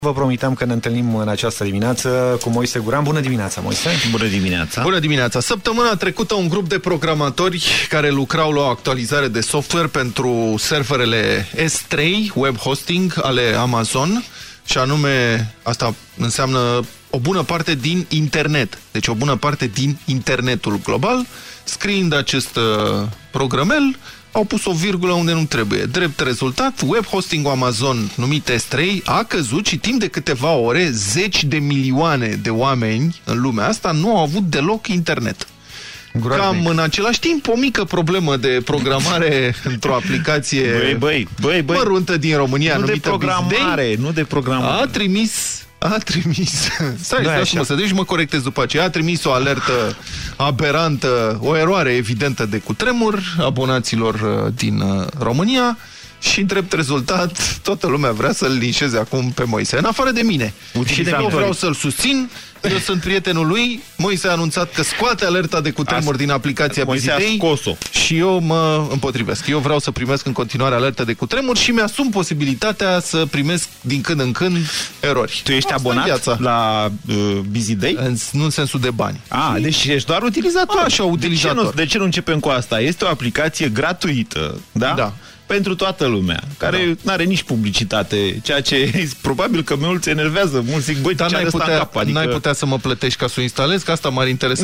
Vă promiteam că ne întâlnim în această dimineață cu Moise Guran. Bună dimineața, Moise! Bună dimineața! Bună dimineața! Săptămâna trecută un grup de programatori care lucrau la o actualizare de software pentru serverele S3, web hosting ale Amazon, și anume, asta înseamnă o bună parte din internet, deci o bună parte din internetul global, scriind acest programel, au pus o virgulă unde nu trebuie. Drept rezultat, web hosting-ul Amazon, numit S3, a căzut și timp de câteva ore, 10 de milioane de oameni în lumea asta nu au avut deloc internet. Cam în același timp, o mică problemă de programare într-o aplicație măruntă din România, nu numită BizDay, nu de programare. A trimis. Stai să deci mă corectez după aceea. A trimis o alertă aberantă, o eroare evidentă de cutremur abonaților din România și, drept rezultat, toată lumea vrea să-l linșeze acum pe Moise. În afară de mine. Și eu vreau să-l susțin. Eu sunt prietenul lui. Moise a anunțat că scoate alerta de cutremur din aplicația BizDay și eu mă împotrivesc. Eu vreau să primesc în continuare alerta de cutremur și mi-asum posibilitatea să primesc din când în când erori. Tu ești abonat la BizDay? Nu în sensul de bani. Deci ești doar utilizator. Așa, utilizator. De ce nu începem cu asta? Este o aplicație gratuită, da? Pentru toată lumea, care nu are nici publicitate, ceea ce probabil că mulți enervează, mulți zic, băi, dar n-ai putea să mă plătești ca să o instalez, că asta m-ar interesa.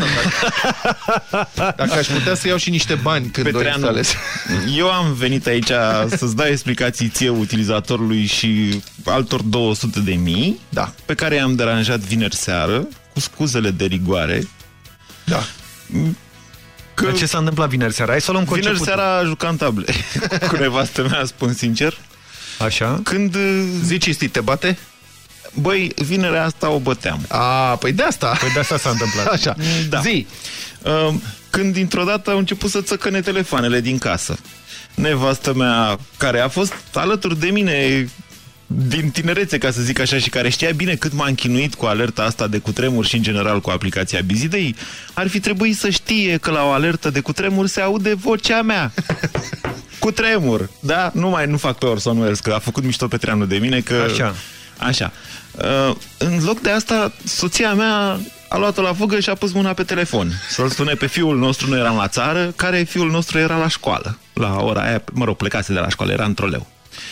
Dacă aș putea să iau și niște bani când o instalez. Eu am venit aici să-ți dau explicații ție, utilizatorului, și altor 200.000, pe care i-am deranjat vineri seară, cu scuzele de rigoare. Da. Ce s-a întâmplat vineri seara? Hai să luăm vineri seara jucam table cu nevastă mea, spun sincer. Așa? Când zici, te bate? Băi, vinerea asta o băteam. Păi de asta. Păi de asta s-a întâmplat. Așa. Da. Zi. Când dintr-o dată au început să țăcăne telefoanele din casă. Nevastă mea, care a fost alături de mine din tinerețe, ca să zic așa, și care știa bine cât m-a închinuit cu alerta asta de cutremur și în general cu aplicația BizDay, ar fi trebuit să știe că la o alertă de cutremur se aude vocea mea. Cutremur, da? Nu fac pe Orson Welles, că a făcut mișto Petreanu de mine, că... Așa. În loc de asta, soția mea a luat-o la fugă și a pus mâna pe telefon să-l sune pe fiul nostru. Nu eram la țară, care fiul nostru era la școală. La ora aia, plecase de la școală, era în troleu.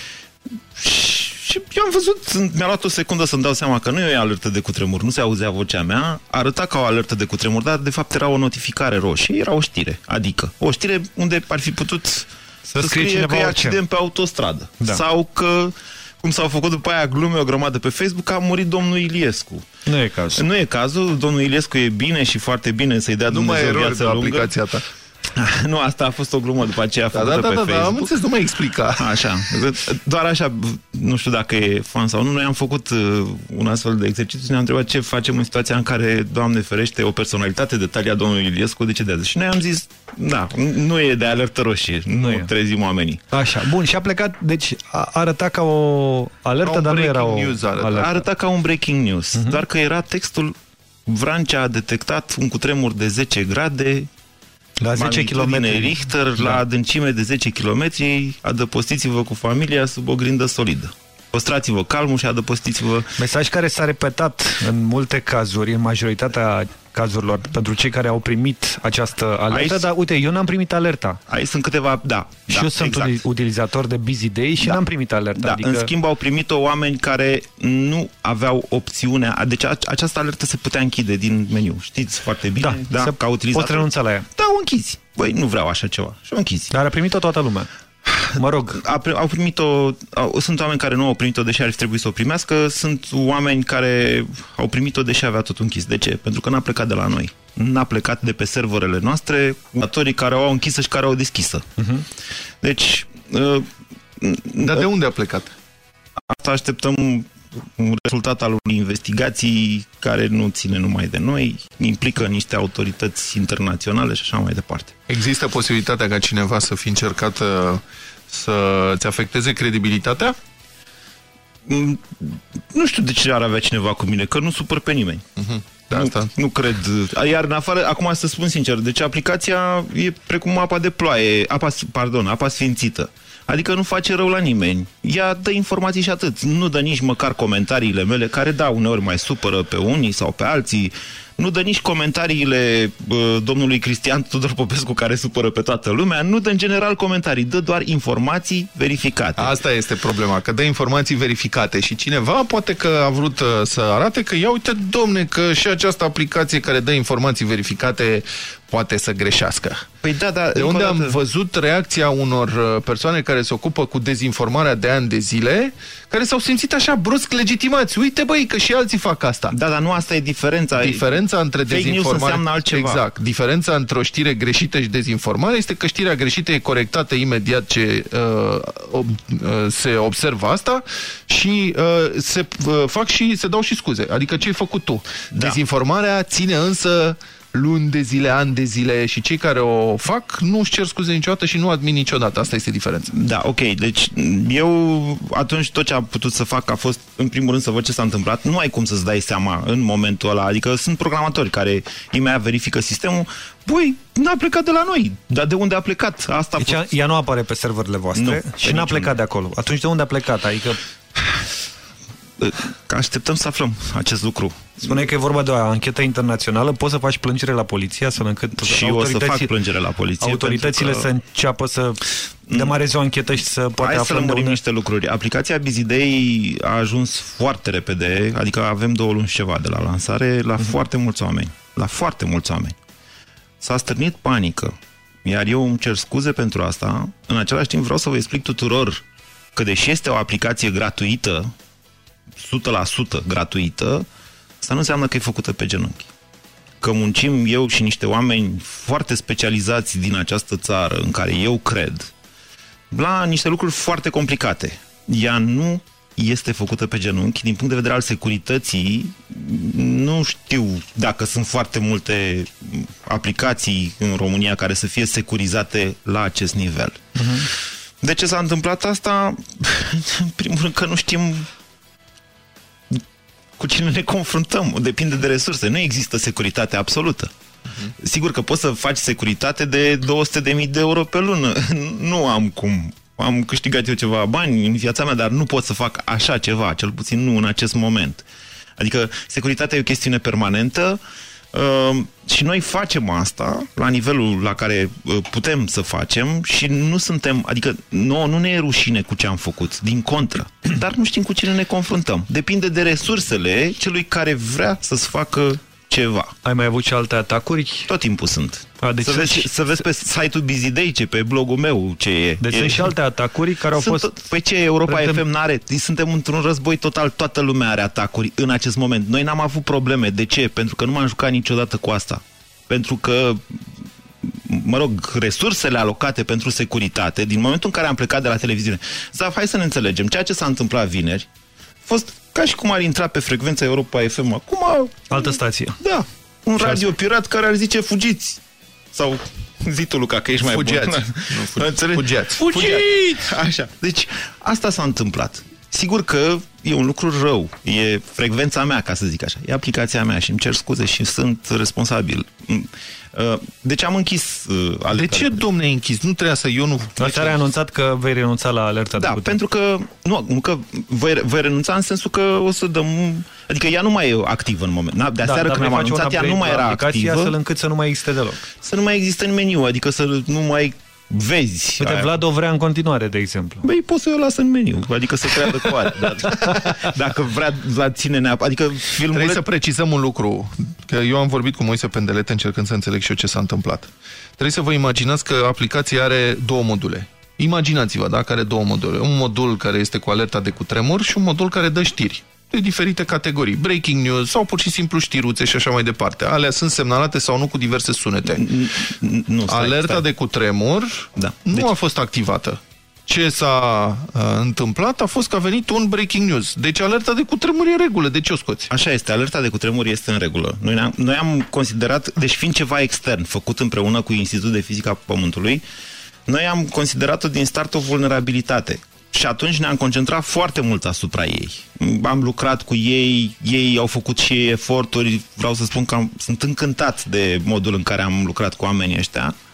Și eu am văzut, mi-a luat o secundă să-mi dau seama că nu e o alertă de cutremur, nu se auzea vocea mea, arăta ca o alertă de cutremur, dar de fapt era o notificare roșie, era o știre, adică o știre unde ar fi putut să scrie că e accident pe autostradă. Sau că, cum s-au făcut după aia glume o grămadă pe Facebook, a murit domnul Iliescu. Nu e cazul. Nu e cazul, domnul Iliescu e bine și foarte bine, să-i dea Dumnezeu viață lungă. Aplicația ta. Nu, asta a fost o glumă după aceea făcută pe Facebook. Am înțeles, nu mai explica. Așa, doar așa, nu știu dacă e fan sau nu, noi am făcut un astfel de exercițiu și ne-am întrebat ce facem în situația în care, Doamne ferește, o personalitate de talia domnului Iliescu decedează. Și noi am zis, nu e de alertă roșie, nu trezim oamenii. Așa, bun, și a plecat, deci arăta ca o alertă, dar nu era o alertă. Arăta ca un breaking news, doar că era textul: Vrancea a detectat un cutremur de 10 grade la 10 km Richter, la adâncime de 10 km, adăpostiți-vă cu familia sub o grindă solidă. Păstrați-vă calmul și adăpostiți-vă. Mesaj care s-a repetat în multe cazuri, în majoritatea cazurilor, pentru cei care au primit această alertă, dar uite, eu n-am primit alerta. Aici sunt câteva, și eu sunt utilizator de BizDay și n-am primit alerta. Adică... În schimb, au primit-o oameni care nu aveau opțiunea, deci această alertă se putea închide din meniu. Știți foarte bine, ca utilizator. Poți renunța la ea. Da, o închizi. Băi, nu vreau așa ceva. Și o închizi. Dar a primit-o toată lumea. Mă rog. Au primit-o, sunt oameni care nu au primit-o deși ar fi trebuit să o primească, sunt oameni care au primit-o deși avea tot închis. De ce? Pentru că n-a plecat de la noi. N-a plecat de pe serverele noastre, datorii care au închisă și care au deschisă. Deci... Dar de unde a plecat? Asta așteptăm un rezultat al unei investigații care nu ține numai de noi, implică niște autorități internaționale și așa mai departe. Există posibilitatea ca cineva să fi încercat să-ți afecteze credibilitatea? Nu știu de ce ar avea cineva cu mine, că nu supăr pe nimeni. Nu cred. Iar în afară, acum să spun sincer, deci aplicația e precum apa de ploaie, apa sfințită. Adică nu face rău la nimeni. Ea dă informații și atât. Nu dă nici măcar comentariile mele, care da, uneori mai supără pe unii sau pe alții. Nu dă nici comentariile domnului Cristian Tudor Popescu, care supără pe toată lumea. Nu dă în general comentarii, dă doar informații verificate. Asta este problema, că dă informații verificate și cineva poate că a vrut să arate că ia uite, domne, că și această aplicație care dă informații verificate poate să greșească. Păi da, da, de unde am văzut reacția unor persoane care se ocupă cu dezinformarea de ani de zile, care s-au simțit așa brusc legitimați. Uite, băi, că și alții fac asta. Da, dar nu asta e diferența. Diferența între dezinformare... Fake news înseamnă altceva. Exact. Diferența între o știre greșită și dezinformare este că știrea greșită e corectată imediat ce se observă asta și se fac și se dau și scuze. Adică ce ai făcut tu? Da. Dezinformarea ține însă luni de zile, ani de zile și cei care o fac nu își cer scuze niciodată și nu admit niciodată. Asta este diferența. Da, ok. Deci eu atunci tot ce am putut să fac a fost, în primul rând, să văd ce s-a întâmplat. Nu ai cum să-ți dai seama în momentul ăla. Adică sunt programatori care imediat verifică sistemul. Băi, n-a plecat de la noi. Dar de unde a plecat? Asta deci ea nu apare pe serverele voastre și n-a plecat de acolo. Atunci de unde a plecat? Adică... Așteptăm să aflăm acest lucru. Spune că e vorba de o anchetă internațională, poți să faci plângere la poliție, astfel încât și o să fac plângere la poliție. Autoritățile să înceapă să demareze o anchetă și să poate aflăm de unde... niște lucruri. Aplicația Bizidei a ajuns foarte repede, adică avem 2 luni și ceva de la lansare, la foarte mulți oameni. La foarte mulți oameni. S-a stârnit panică. Iar eu îmi cer scuze pentru asta. În același timp vreau să vă explic tuturor că deși este o aplicație gratuită, 100% gratuită, asta nu înseamnă că e făcută pe genunchi. Că muncim eu și niște oameni foarte specializați din această țară, în care eu cred, la niște lucruri foarte complicate. Ea nu este făcută pe genunchi. Din punct de vedere al securității, nu știu dacă sunt foarte multe aplicații în România care să fie securizate la acest nivel. De ce s-a întâmplat asta? În primul rând că nu știm cu cine ne confruntăm. Depinde de resurse. Nu există securitate absolută. Sigur că poți să faci securitate de 200.000 de euro pe lună. Nu am cum. Am câștigat eu ceva bani în viața mea, dar nu pot să fac așa ceva, cel puțin nu în acest moment. Adică securitatea e o chestiune permanentă și noi facem asta la nivelul la care putem să facem și nu suntem, adică nu ne e rușine cu ce am făcut, din contră, dar nu știm cu cine ne confruntăm. Depinde de resursele celui care vrea să-ți facă ceva. Ai mai avut și alte atacuri? Tot timpul sunt. Deci să vezi pe site-ul Bizidei, pe blogul meu ce e. Deci sunt și alte atacuri care au fost... Păi ce, Europa FM n-are? Suntem într-un război total, toată lumea are atacuri în acest moment. Noi n-am avut probleme. De ce? Pentru că nu m-am jucat niciodată cu asta. Pentru că, mă rog, resursele alocate pentru securitate, din momentul în care am plecat de la televiziune... Zaf, hai să ne înțelegem. Ceea ce s-a întâmplat vineri a fost ca și cum ar intra pe frecvența Europa FM. Acum... Altă stație. Da. Un radio pirat care ar zice fugiți. Sau zi tu, Luca, că ești mai Fugiați. bun. Fugiați. Fugiți! Așa. Deci, asta s-a întâmplat. Sigur că e un lucru rău. E frecvența mea, ca să zic așa. E aplicația mea și îmi cer scuze și sunt responsabil. Deci am închis alerta. De ce, domne, ai închis? Nu trebuia să... Eu nu... Ați anunțat că vei renunța la alerta de cutremur. Pentru că... Nu, că voi renunța în sensul că o să dăm... Adică ea nu mai e activă în moment. De aseară când am anunțat, ea nu mai era activă. Astfel încât să nu mai existe deloc. Să nu mai existe în meniu, adică să nu mai vezi. Uite, Vlad o vrea în continuare, de exemplu. Băi, poți să o las în meniu, adică să creadă cu are. Dacă vrea la ține neapărat, adică filmul... Trebuie să precizăm un lucru, că eu am vorbit cu Moise Pendelete încercând să înțeleg și eu ce s-a întâmplat. Trebuie să vă imaginați că aplicația are 2 module. Imaginați-vă, da, că are 2 module. Un modul care este cu alerta de cutremur și un modul care dă știri. De diferite categorii, breaking news sau pur și simplu știruțe și așa mai departe. Alea sunt semnalate sau nu cu diverse sunete. Alerta de cutremur nu a fost activată. Ce s-a întâmplat a fost că a venit un breaking news. Deci alerta de cutremur e în regulă. De ce o scoți? Așa este, alerta de cutremur este în regulă. Noi am considerat, deci fiind ceva extern, făcut împreună cu Institutul de Fizică a Pământului, noi am considerat-o din start o vulnerabilitate. Și atunci ne-am concentrat foarte mult asupra ei. Am lucrat cu ei, ei au făcut și ei eforturi. Vreau să spun că sunt încântat de modul în care am lucrat cu oamenii ăștia.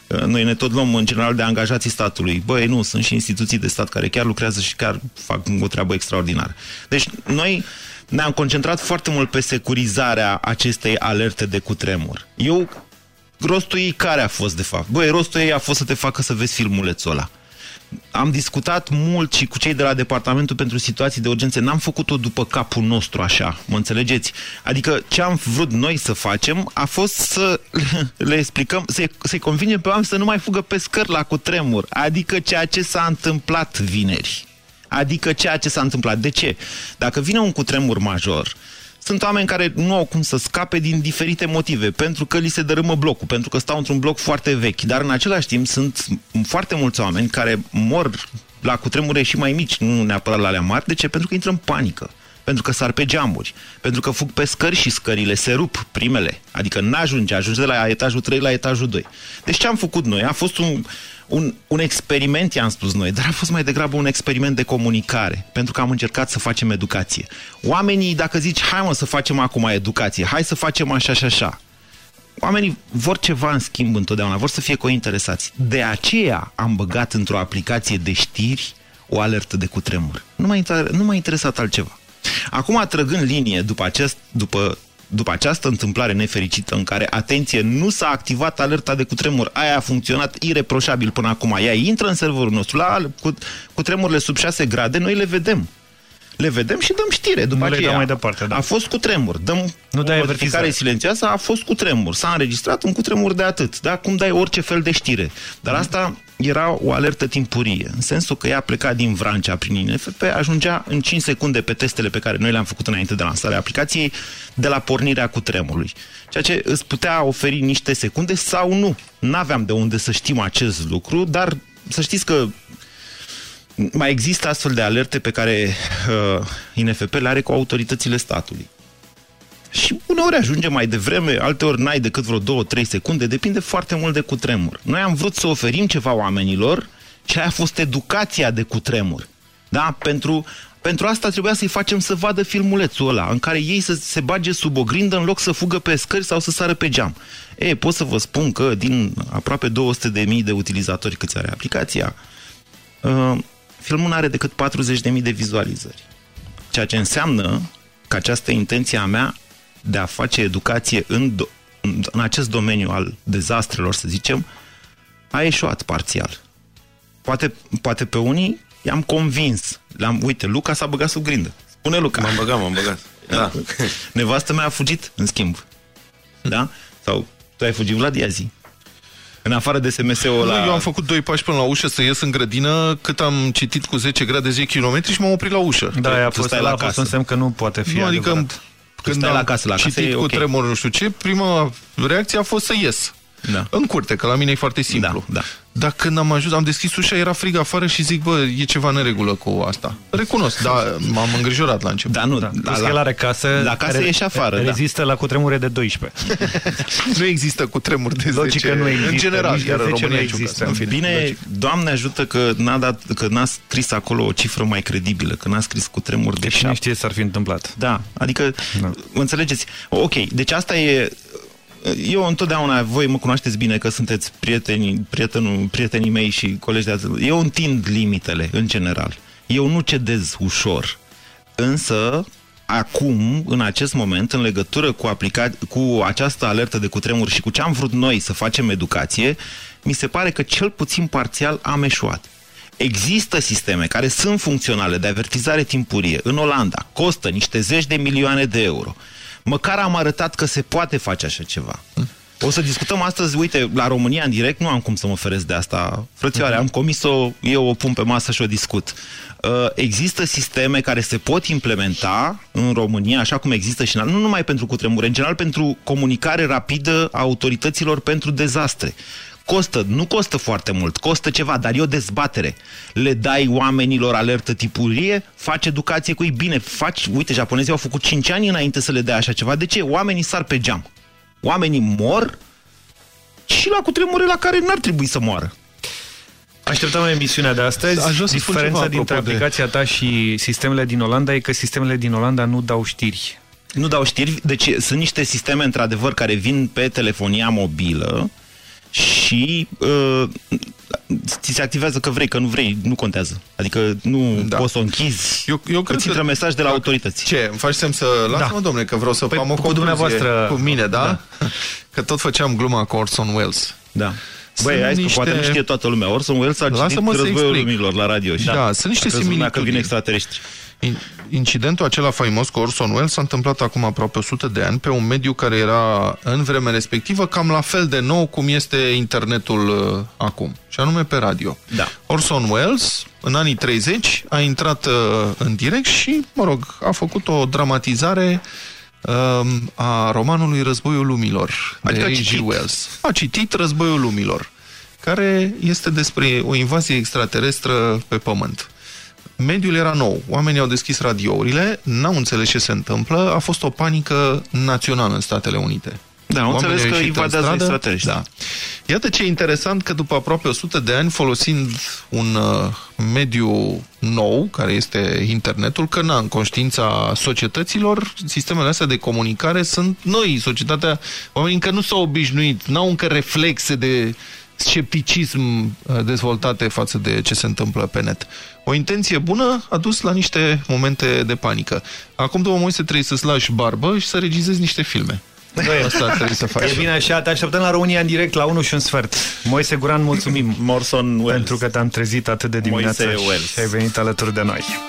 Noi ne tot luăm în general de angajații statului. Băi, nu, sunt și instituții de stat care chiar lucrează și chiar fac o treabă extraordinară. Deci noi ne-am concentrat foarte mult pe securizarea acestei alerte de cutremur. Rostul ei care a fost, de fapt? Băi, rostul ei a fost să te facă să vezi filmulețul ăla. Am discutat mult și cu cei de la Departamentul pentru Situații de Urgențe. N-am făcut-o după capul nostru așa, mă înțelegeți? Adică ce am vrut noi să facem a fost să le explicăm, să-i convingem pe oameni să nu mai fugă pe scări la cutremur. Adică ceea ce s-a întâmplat vineri. Adică ceea ce s-a întâmplat. De ce? Dacă vine un cutremur major, sunt oameni care nu au cum să scape din diferite motive, pentru că li se dărâmă blocul, pentru că stau într-un bloc foarte vechi, dar în același timp sunt foarte mulți oameni care mor la cutremure și mai mici, nu neapărat la alea mari. De ce? Pentru că intră în panică, pentru că sar pe geamuri, pentru că fug pe scări și scările se rup primele, adică ajunge de la etajul 3 la etajul 2. Deci ce am făcut noi? A fost un experiment, i-am spus noi, dar a fost mai degrabă un experiment de comunicare, pentru că am încercat să facem educație. Oamenii, dacă zici, hai mă să facem acum educație, hai să facem așa și așa, oamenii vor ceva în schimb întotdeauna, vor să fie cointeresați. De aceea am băgat într-o aplicație de știri o alertă de cutremur. Nu m-a interesat altceva. Acum, trăgând linie după această întâmplare nefericită în care, atenție, nu s-a activat alerta de cutremur, aia a funcționat ireproșabil până acum, ea intră în serverul nostru, cu tremurile sub 6 grade, noi le vedem. Le vedem și dăm știre. După aceea mai departe, da. A fost cutremur. Dăm o notificare silențioasă, a fost cutremur. S-a înregistrat un cutremur de atât. Da? Cum dai orice fel de știre. Dar asta era o alertă timpurie. În sensul că ea pleca din Vrancea prin INFP, ajungea în 5 secunde pe testele pe care noi le-am făcut înainte de lansarea aplicației, de la pornirea cutremurului. Ceea ce îți putea oferi niște secunde sau nu. N-aveam de unde să știm acest lucru, dar să știți că mai există astfel de alerte pe care INFP le are cu autoritățile statului. Și uneori ajunge mai devreme, alteori n-ai decât vreo 2-3 secunde, depinde foarte mult de cutremur. Noi am vrut să oferim ceva oamenilor și aia a fost educația de cutremur. Da? Pentru asta trebuia să-i facem să vadă filmulețul ăla, în care ei să se bage sub o grindă în loc să fugă pe scări sau să sară pe geam. Pot să vă spun că din aproape 200.000 de utilizatori câți are aplicația, filmul nu are decât 40.000 de vizualizări. Ceea ce înseamnă că această intenție a mea de a face educație în acest domeniu al dezastrelor, să zicem, a eșuat parțial. Poate pe unii i-am convins. Uite, Luca s-a băgat sub grindă. Spune Luca. M-am băgat. Da. Nevastă mea a fugit, în schimb. Da? Sau tu ai fugit, Vlad, ia zi. În afară de SMS-ul ăla... Eu am făcut 2 pași până la ușă să ies în grădină, cât am citit cu 10 grade 10 km și m-am oprit la ușă. Da, a fost un semn că nu poate fi adevărat. Adică când am citit cu tremur nu știu ce, prima reacție a fost să ies. Da. În curte, că la mine e foarte simplu. Da. Dar când am ajuns, am deschis ușa, era frig afară și zic, bă, e ceva neregulă cu asta. Recunosc, dar m-am îngrijorat la început. Da, nu, el are casă, la casă e și afară. Rezistă la cutremure de 12. Nu există cutremuri de 10. Logică nu există. În general, iar România nu există. Bine, Doamne ajută că n-a scris acolo o cifră mai credibilă, că n-a scris cutremuri de 7. Cine știe s-ar fi întâmplat. Da, adică, înțelegeți? Ok, deci asta e... Eu întotdeauna, voi mă cunoașteți bine că sunteți prietenii mei și colegi de azi. Eu întind limitele, în general. Eu nu cedez ușor. Însă, acum, în acest moment, în legătură cu această alertă de cutremur și cu ce am vrut noi să facem educație, mi se pare că cel puțin parțial am eșuat. Există sisteme care sunt funcționale de avertizare timpurie. În Olanda costă niște 10 de milioane de euro. Măcar am arătat că se poate face așa ceva. O să discutăm astăzi, uite, la România în direct, nu am cum să mă feresc de asta. Frățioare, am comis-o, eu o pun pe masă și o discut. Există sisteme care se pot implementa în România, așa cum există și nu numai pentru cutremure, în general pentru comunicare rapidă a autorităților pentru dezastre. Nu costă foarte mult, costă ceva, dar e o dezbatere. Le dai oamenilor alertă tipurie, faci educație cu ei, bine, uite, japonezii au făcut 5 ani înainte să le dea așa ceva. De ce? Oamenii sar pe geam. Oamenii mor și la cutremure la care n-ar trebui să moară. Așteptăm emisiunea de astăzi. Diferența dintre aplicația ta și sistemele din Olanda e că sistemele din Olanda nu dau știri. Nu dau știri, deci sunt niște sisteme într-adevăr care vin pe telefonia mobilă și ți se activează că vrei, că nu vrei, nu contează. Adică nu poți să o închizi. Eu cred îți intră mesaj de la autorități. Ce? Îmi faci semn să... Lasă-mă, domnule, că vreau să am o concluzie dumneavoastră cu mine, da? Că tot făceam gluma cu Orson Welles. Da. Băi, hai că poate nu știe toată lumea. Orson Welles a citit Războiul Lumilor la radio. Da, sunt niște similitudini. Că vin extraterestri. Incidentul acela faimos cu Orson Welles s-a întâmplat acum aproape 100 de ani pe un mediu care era în vremea respectivă cam la fel de nou cum este internetul acum, și anume pe radio. Da. Orson Welles, în anii 30, a intrat în direct și, mă rog, a făcut o dramatizare a romanului Războiul Lumilor de H.G. Wells. A citit Războiul Lumilor, care este despre o invazie extraterestră pe Pământ. Mediul era nou, oamenii au deschis radiourile, n-au înțeles ce se întâmplă, a fost o panică națională în Statele Unite. Da, au înțeles că invadează extraterestri. Da. Iată ce interesant că după aproape 100 de ani, folosind un mediu nou, care este internetul, că în conștiința societăților, sistemele astea de comunicare sunt noi. Societatea, oamenii încă nu s-au obișnuit, n-au încă reflexe de scepticism dezvoltate față de ce se întâmplă pe net. O intenție bună a dus la niște momente de panică. Acum, după Moise, trebuie să-ți lași barbă și să regizezi niște filme. Asta trebuie să faci. E bine așa, te așteptăm la România în direct la 1:15. Moise Guran, mulțumim Orson Welles. Pentru că te-am trezit atât de dimineață și ai venit alături de noi.